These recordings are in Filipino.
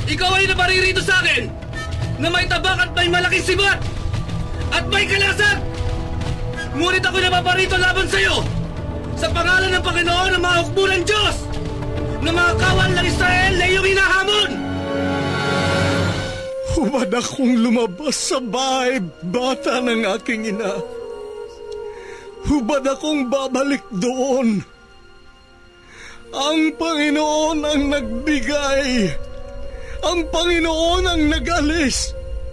Ikaw ay naparirito sa akin na may tabak at may malaking sibat at may kalasag. Ngunit ako napaparito laban sa iyo sa pangalan ng Panginoon ng mga hukbo ng Diyos na mga kawal ng Israel na iyong hinahamon. Hubad akong lumabas sa bahay bata ng aking ina. Hubad akong babalik doon. Ang Panginoon ang nagbigay. Ang Panginoon ang nag-alis.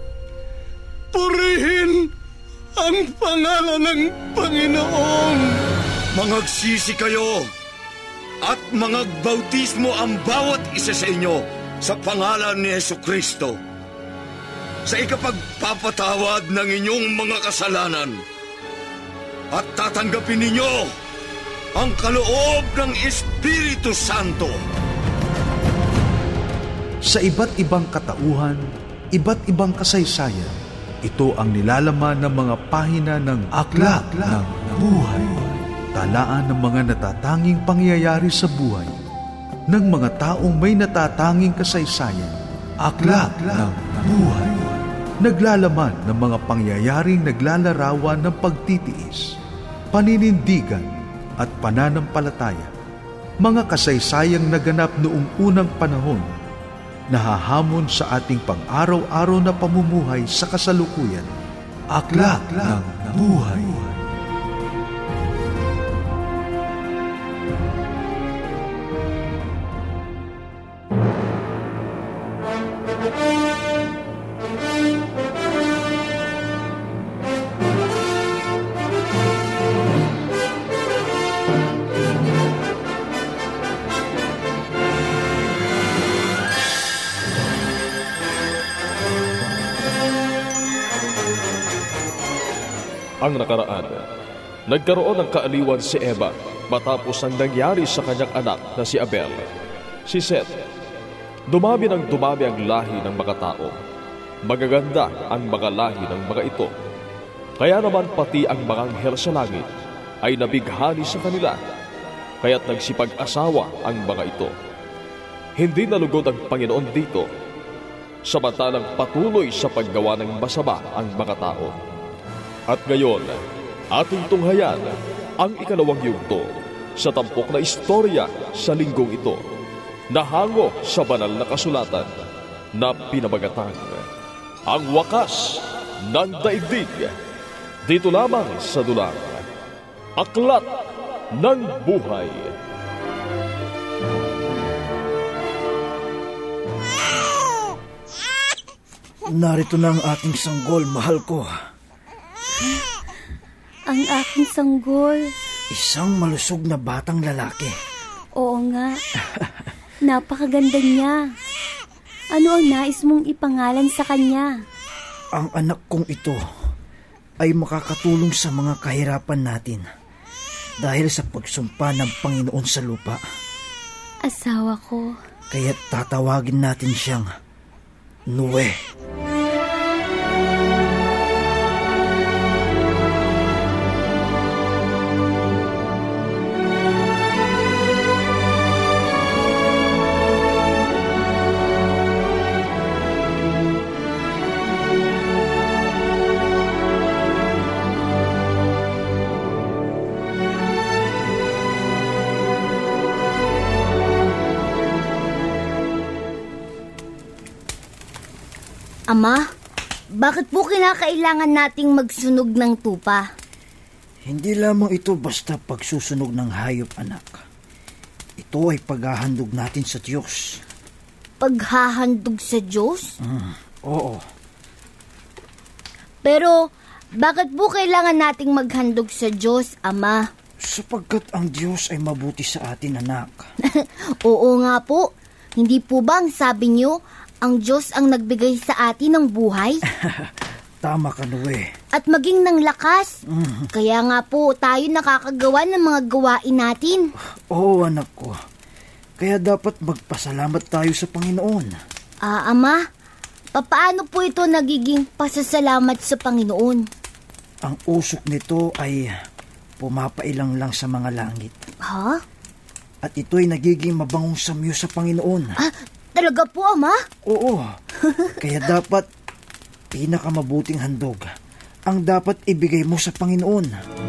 Purihin ang pangalan ng Panginoon. Mangagsisi kayo at mangagbautismo ang bawat isa sa inyo sa pangalan ni Jesucristo sa ikapagpapatawad ng inyong mga kasalanan, at tatanggapin ninyo ang kaloob ng Espiritu Santo. Sa iba't ibang katauhan, iba't ibang kasaysayan, ito ang nilalaman ng mga pahina ng Aklat ng Buhay. Talaan ng mga natatanging pangyayari sa buhay ng mga taong may natatanging kasaysayan. Aklat ng Buhay. Naglalaman ng mga pangyayaring naglalarawan ng pagtitiis, paninindigan at pananampalataya. Mga kasaysayang naganap noong unang panahon, nahahamon sa ating pang-araw-araw na pamumuhay sa kasalukuyan. Aklat ng Buhay. Ang nakaraan, nagkaroon ng kaaliwan si Eva matapos ang nangyari sa kanyang anak na si Abel. Si Seth, dumami ang lahi ng mga tao. Magaganda ang mga lahi ng mga ito. Kaya naman pati ang mga anghel sa langit ay nabighani sa kanila, kaya't nagsipag-asawa ang mga ito. Hindi nalugod ang Panginoon dito, samantalang patuloy sa paggawa ng masama ang mga tao. At ngayon, ating tunghayan ang ikalawang yugto sa tampok na istorya sa linggong ito na hango sa banal na kasulatan na pinamagatang Ang Wakas ng Daigdig. Dito lamang sa dulang Aklat ng Buhay. Narito na ang ating sanggol, mahal ko. Ang aking sanggol. Isang malusog na batang lalaki. Oo nga. Napakaganda niya. Ano ang nais mong ipangalan sa kanya? Ang anak kong ito ay makakatulong sa mga kahirapan natin dahil sa pagsumpa ng Panginoon sa lupa. Asawa ko. Kaya't tatawagin natin siyang Noe. Ama, bakit po kinakailangan nating magsunog ng tupa? Hindi lamang ito basta pagsusunog ng hayop, anak. Ito ay paghahandog natin sa Diyos. Paghahandog sa Diyos? Oo. Pero, bakit po kailangan nating maghandog sa Diyos, Ama? Sapagkat ang Diyos ay mabuti sa atin, anak. Oo nga po. Hindi po ba ang sabi niyo, ang Diyos ang nagbigay sa atin ng buhay? Tama ka, Noe. At maging ng lakas. Kaya nga po tayo nakakagawa ng mga gawain natin. Oo, anak ko. Kaya dapat magpasalamat tayo sa Panginoon. Ama, papaano po ito nagiging pasasalamat sa Panginoon? Ang usok nito ay pumapailang lang sa mga langit. Ha? At ito'y nagiging mabangong samyo sa Panginoon. Talaga po, Ama? Oo. Kaya dapat pinakamabuting handog ang dapat ibigay mo sa Panginoon.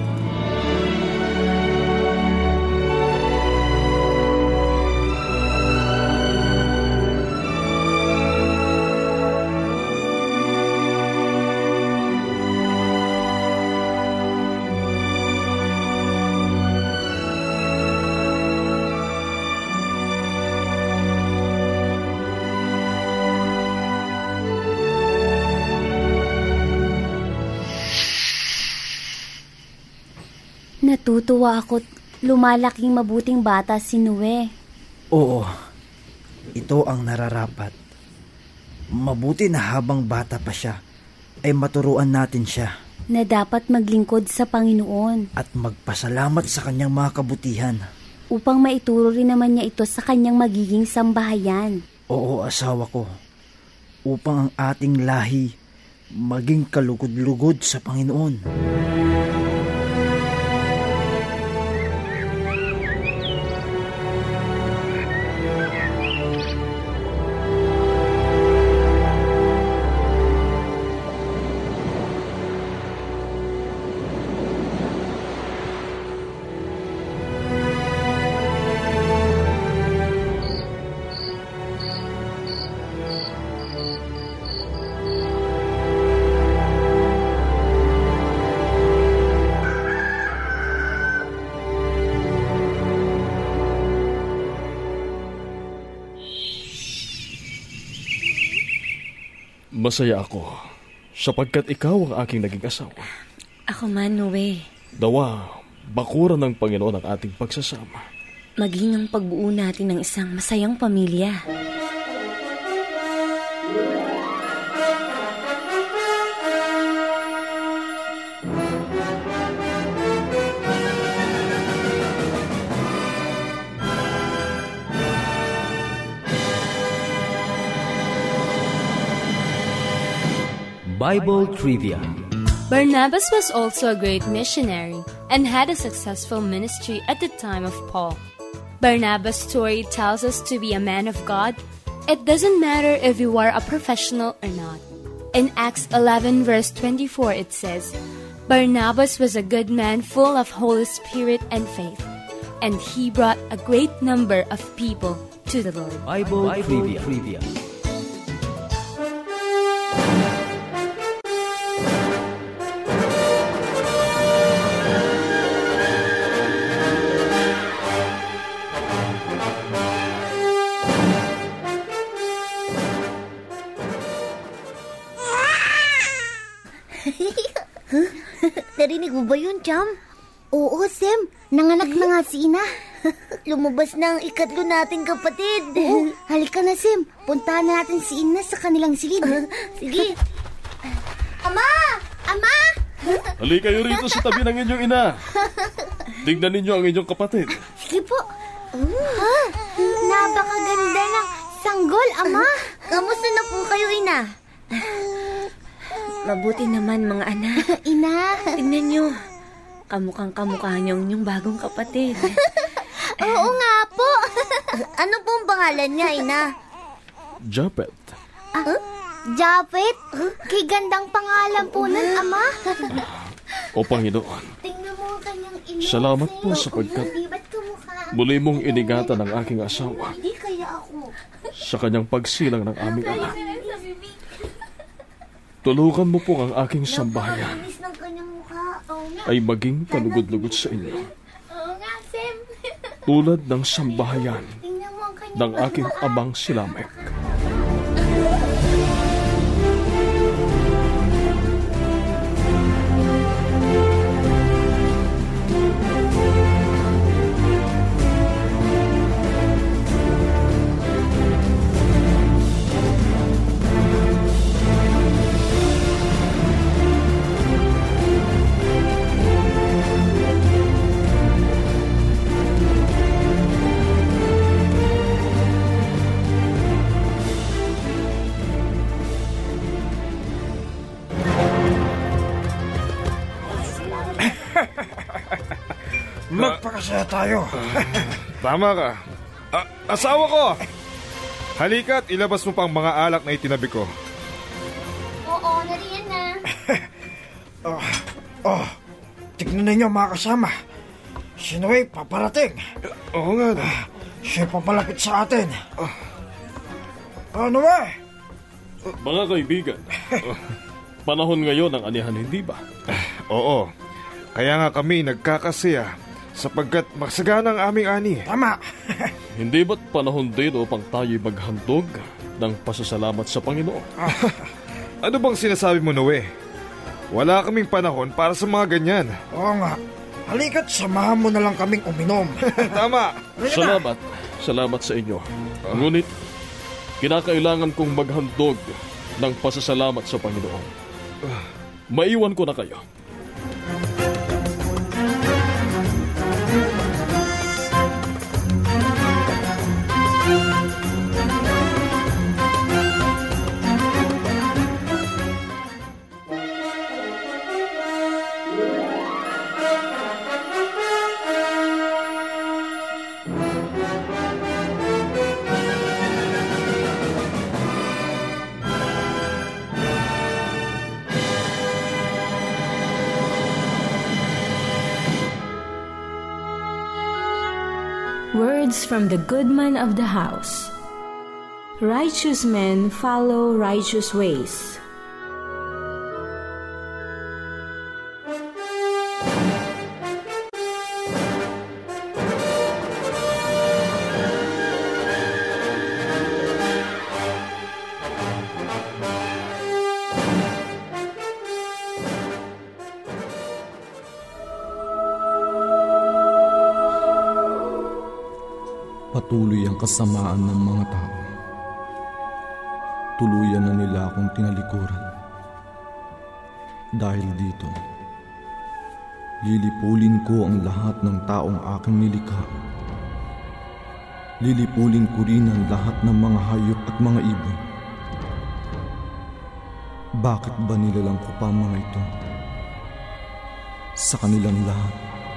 Natutuwa ako't lumalaking mabuting bata si Noe. Oo, ito ang nararapat. Mabuti na habang bata pa siya, ay maturuan natin siya. Na dapat maglingkod sa Panginoon. At magpasalamat sa kanyang mga kabutihan. Upang maituro rin naman niya ito sa kanyang magiging sambahayan. Oo, asawa ko. Upang ang ating lahi maging kalugod-lugod sa Panginoon. Masaya ako sapagkat ikaw ang aking naging asawa. Ako man, Noe. Dawa, bakuran ng Panginoon ang ating pagsasama. Maging ang pagbuo natin ng isang masayang pamilya. Bible Trivia. Barnabas was also a great missionary and had a successful ministry at the time of Paul. Barnabas' story tells us to be a man of God. It doesn't matter if you are a professional or not. In Acts 11 verse 24 it says, Barnabas was a good man full of Holy Spirit and faith, and he brought a great number of people to the Lord. Bible Trivia. Narinig mo ba yun, Cham? Oo, Sem. Nanganak na nga si Ina. Lumabas na ang ikatlo nating kapatid. Oo, halika na, Sem. Puntahan na natin si Ina sa kanilang silid. Sige. Ama! Ama! Halika kayo rito sa tabi ng inyong ina. Tignan ninyo ang inyong kapatid. Sige po. Napakaganda ng sanggol, Ama. Kamusta na po kayo, Ina? Mabuti naman, mga anak. Ina. Tingnan nyo. Kamukhang-kamukha niyo ang inyong bagong kapatid. Oo nga po. Ano pong pangalan niya, Ina? Japet. Japet? Kay gandang pangalan po nun, Ama. O Panginoon, Tingnan mo ang kanyang ino. salamat po sapagkat muli mong inigatan ang aking asawa Hindi kaya ako. sa kanyang pagsilang ng aming anak. Tulukan mo po ang aking sambahayan Anis ng kanyang mukha. Oo nga. ay maging kalugod-lugod sa inyo. Oo nga, Sem. Tulad ng sambahayan Tingnan mo ang kanyang ng aking abang si Lamek. Magpakasaya tayo. Tama ka. Asawa ko! Halika't ilabas mo pang mga alak na itinabi ko. Oo, nariyan na. Tignan ninyo mga kasama. Si Noe paparating. Oo nga na. Siya papalapit sa atin. Noe! Mga kaibigan, panahon ngayon ang anihan, hindi ba? Oo. Kaya nga kami nagkakasaya sapagkat masagana ang aming ani. Tama. Hindi ba't panahon din upang tayo'y maghandog ng pasasalamat sa Panginoon? Ano bang sinasabi mo, Noe? Wala kaming panahon para sa mga ganyan. Oo nga. Halika't samahan mo na lang kaming uminom. Tama. Salamat sa inyo. Ngunit, kinakailangan kong maghandog ng pasasalamat sa Panginoon. Maiwan ko na kayo. Words from the good man of the house. Righteous men follow righteous ways. Patuloy ang kasamaan ng mga tao. Tuluyan na nila akong tinalikuran. Dahil dito, lilipulin ko ang lahat ng taong aking nilikha. Lilipulin ko rin ang lahat ng mga hayop at mga ibon. Bakit ba nilalang ko pa ang mga ito? Sa kanilang lahat,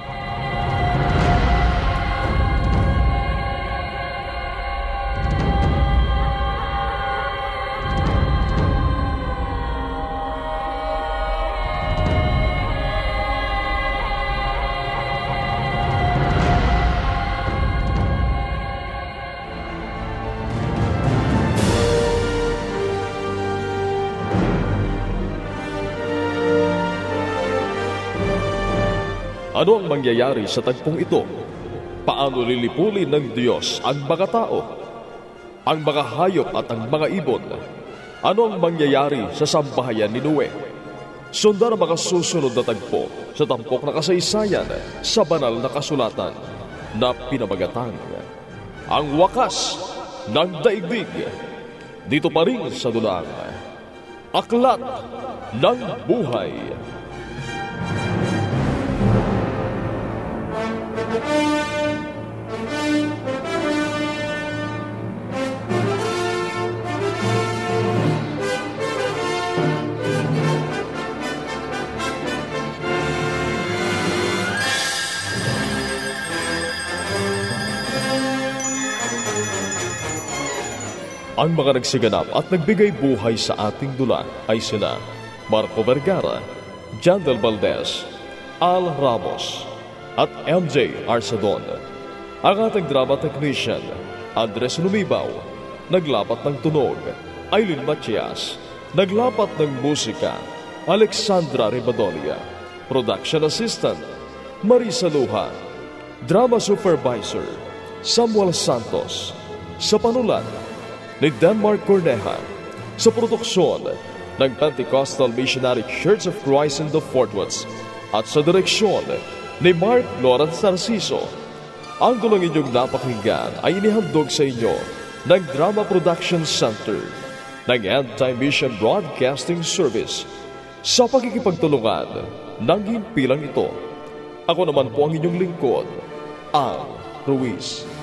ano ang mangyayari sa tagpong ito? Paano lilipulin ng Diyos ang mga tao, ang mga hayop at ang mga ibon? Ano ang mangyayari sa sambahayan ni Noe? Sundan ang mga susunod na tagpo sa tampok na kasaysayan sa banal na kasulatan na pinamagatang Ang Wakas ng Daigdig. Dito pa rin sa dulang Aklat ng Buhay. Ang mga nagsiganap at nagbigay buhay sa ating dula ay sina Marco Vergara, Jandel Valdez, Al Ramos, at MJ Arsadon. Ang ating drama technician, Andres Lumibaw. Naglapat ng tunog, Aileen Matias. Naglapat ng musika, Alexandra Ribadolia. Production assistant, Marisa Luha. Drama supervisor, Samuel Santos. Sa panulat ni Denmark Corneja. Sa produksyon ng Pentecostal Missionary Church of Christ in the Fort Worth. At sa direksyon ni Mark Lawrence Narciso. Ang dulang inyong napakinggan ay inihandog sa inyo ng Drama Production Center ng End Time Mission Broadcasting Service sa pagkikipagtulungan ng himpilang ito. Ako naman po ang inyong lingkod, Al Ruiz.